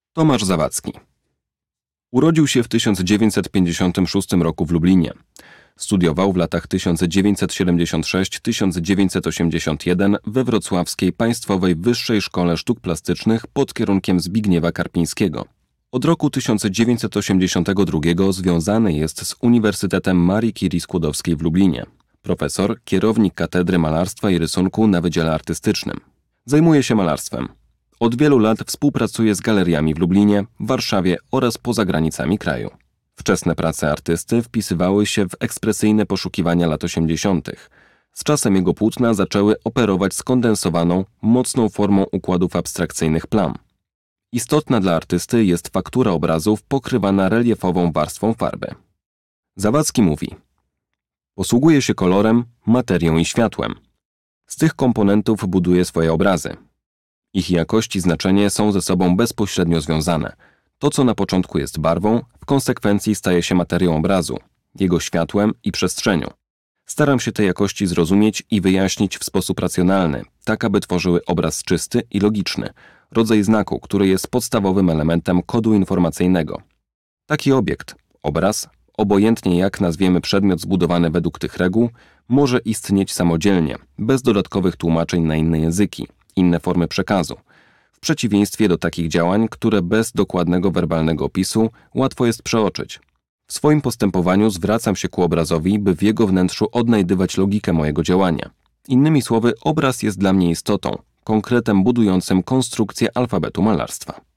Tomasz Zawadzki. Urodził się w 1956 roku w Lublinie. Studiował w latach 1976–1981 we wrocławskiej Państwowej Wyższej Szkole Sztuk Plastycznych pod kierunkiem Zbigniewa Karpińskiego. Od roku 1982 związany jest z Uniwersytetem Marii Curie Skłodowskiej w Lublinie. Profesor, kierownik Katedry Malarstwa i Rysunku na Wydziale Artystycznym. Zajmuje się malarstwem. Od wielu lat współpracuje z galeriami w Lublinie, Warszawie oraz poza granicami kraju. Wczesne prace artysty wpisywały się w ekspresyjne poszukiwania lat 80. Z czasem jego płótna zaczęły operować skondensowaną, mocną formą układów abstrakcyjnych plam. Istotna dla artysty jest faktura obrazów pokrywana reliefową warstwą farby. Zawadzki mówi: posługuje się kolorem, materią i światłem. Z tych komponentów buduje swoje obrazy. Ich jakość i znaczenie są ze sobą bezpośrednio związane. To, co na początku jest barwą, w konsekwencji staje się materią obrazu, jego światłem i przestrzenią. Staram się te jakości zrozumieć i wyjaśnić w sposób racjonalny, tak aby tworzyły obraz czysty i logiczny, rodzaj znaku, który jest podstawowym elementem kodu informacyjnego. Taki obiekt, obraz, obojętnie jak nazwiemy przedmiot zbudowany według tych reguł, może istnieć samodzielnie, bez dodatkowych tłumaczeń na inne języki, inne formy przekazu. W przeciwieństwie do takich działań, które bez dokładnego werbalnego opisu łatwo jest przeoczyć. W swoim postępowaniu zwracam się ku obrazowi, by w jego wnętrzu odnajdywać logikę mojego działania. Innymi słowy, obraz jest dla mnie istotą, konkretem budującym konstrukcję alfabetu malarstwa.